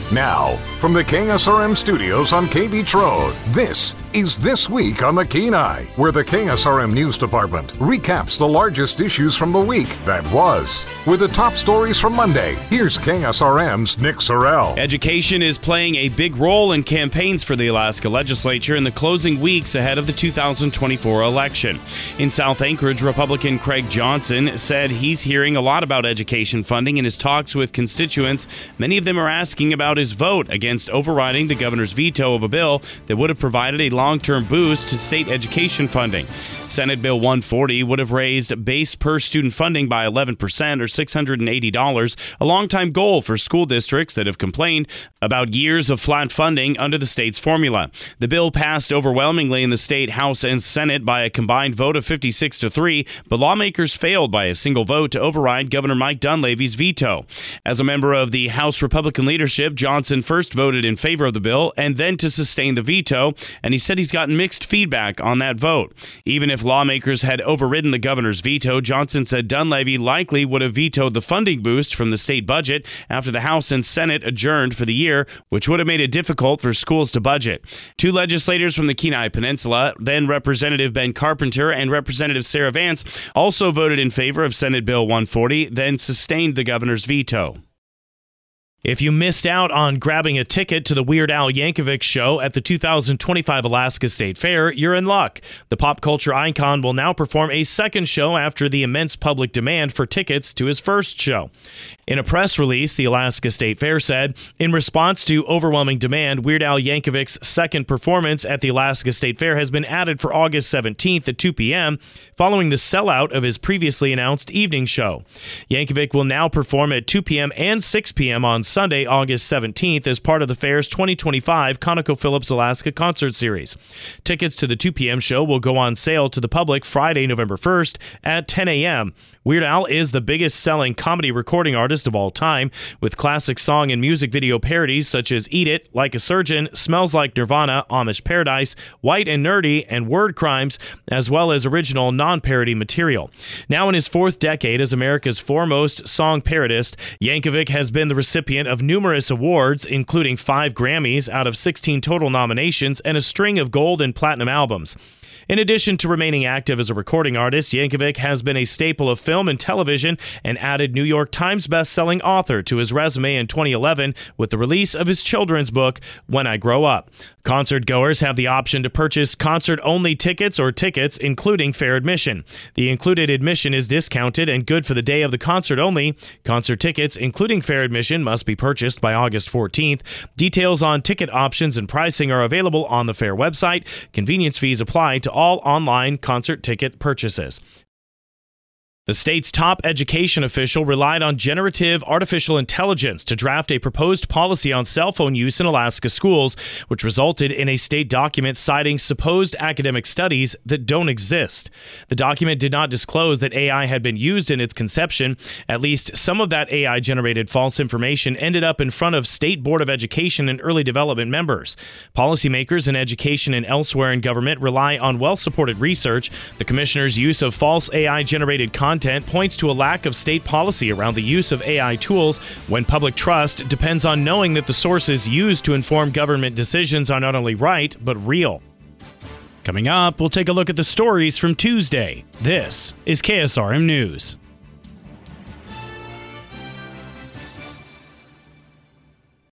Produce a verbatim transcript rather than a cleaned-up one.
Now, from the K S R M studios on K Beach Road, this is This Week on the Kenai, where the K S R M News Department recaps the largest issues from the week that was. With the top stories from Monday, here's K S R M's Nick Sorrell. Education is playing a big role in campaigns for the Alaska Legislature in the closing weeks ahead of the two thousand twenty-four election. In South Anchorage, Republican Craig Johnson said he's hearing a lot about education funding in his talks with constituents. Many of them are asking about his vote against overriding the governor's veto of a bill that would have provided a long-term boost to state education funding. Senate Bill one forty would have raised base per student funding by eleven percent or six hundred eighty dollars, a longtime goal for school districts that have complained about years of flat funding under the state's formula. The bill passed overwhelmingly in the state House and Senate by a combined vote of fifty-six to three, but lawmakers failed by a single vote to override Governor Mike Dunleavy's veto. As a member of the House Republican leadership, Johnson first voted in favor of the bill and then to sustain the veto, and he said he's gotten mixed feedback on that vote. Even if lawmakers had overridden the governor's veto, Johnson said Dunleavy likely would have vetoed the funding boost from the state budget after the House and Senate adjourned for the year, which would have made it difficult for schools to budget. Two legislators from the Kenai Peninsula, then Representative Ben Carpenter and Representative Sarah Vance, also voted in favor of Senate Bill one forty, then sustained the governor's veto. If you missed out on grabbing a ticket to the Weird Al Yankovic show at the two thousand twenty-five Alaska State Fair, you're in luck. The pop culture icon will now perform a second show after the immense public demand for tickets to his first show. In a press release, the Alaska State Fair said, in response to overwhelming demand, Weird Al Yankovic's second performance at the Alaska State Fair has been added for August seventeenth at two p.m., following the sellout of his previously announced evening show. Yankovic will now perform at two p.m. and six p.m. on Sunday, August seventeenth, as part of the fair's twenty twenty-five ConocoPhillips Alaska Concert Series. Tickets to the two p.m. show will go on sale to the public Friday, November first at ten a.m. Weird Al is the biggest-selling comedy recording artist of all time, with classic song and music video parodies such as Eat It, Like a Surgeon, Smells Like Nirvana, Amish Paradise, White and Nerdy, and Word Crimes, as well as original non-parody material. Now in his fourth decade as America's foremost song parodist, Yankovic has been the recipient of numerous awards, including five Grammys out of sixteen total nominations and a string of gold and platinum albums. In addition to remaining active as a recording artist, Yankovic has been a staple of film and television and added New York Times best-selling author to his resume in twenty eleven with the release of his children's book, When I Grow Up. Concert goers have the option to purchase concert-only tickets or tickets, including fair admission. The included admission is discounted and good for the day of the concert only. Concert tickets, including fair admission, must be purchased by August fourteenth. Details on ticket options and pricing are available on the fair website. Convenience fees apply to all online concert ticket purchases. The state's top education official relied on generative artificial intelligence to draft a proposed policy on cell phone use in Alaska schools, which resulted in a state document citing supposed academic studies that don't exist. The document did not disclose that A I had been used in its conception. At least some of that A I-generated false information ended up in front of State Board of Education and Early Development members. Policymakers in education and elsewhere in government rely on well-supported research. The commissioner's use of false A I-generated content points to a lack of state policy around the use of A I tools when public trust depends on knowing that the sources used to inform government decisions are not only right, but real. Coming up, we'll take a look at the stories from Tuesday. This is K S R M News.